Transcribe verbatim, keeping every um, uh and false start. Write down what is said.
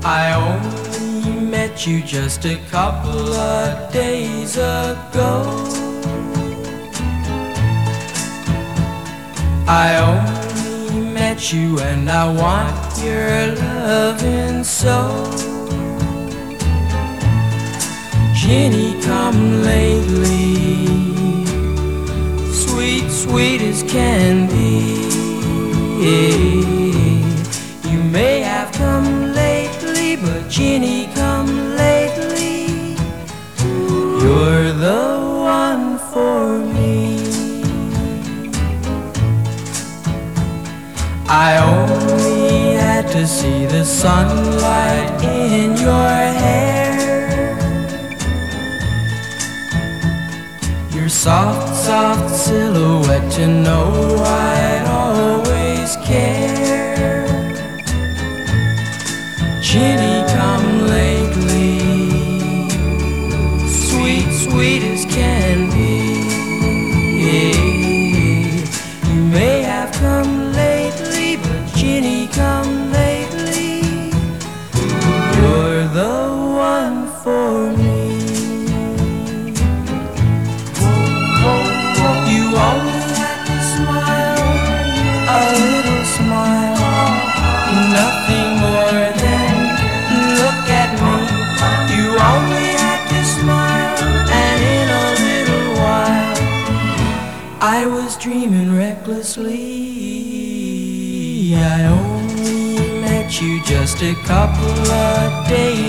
I only met you just a couple of days ago. I only met you and I want your loving so. Jenny, come lately, sweet, sweet as can be. You may have come lately, but Jenny, come lately. You're the one for me. I only had to see the sunlight in your hair, your soft, soft silhouette to know I'd always care. Jenny, come lately, sweet, sweet as can be. You may have come lately, but Jenny, come lately. You're the one for me. You only had to smile, a little smile, nothing more than look at me. You only had to smile, and in a little while I was dreaming recklessly. I only met you just a couple of days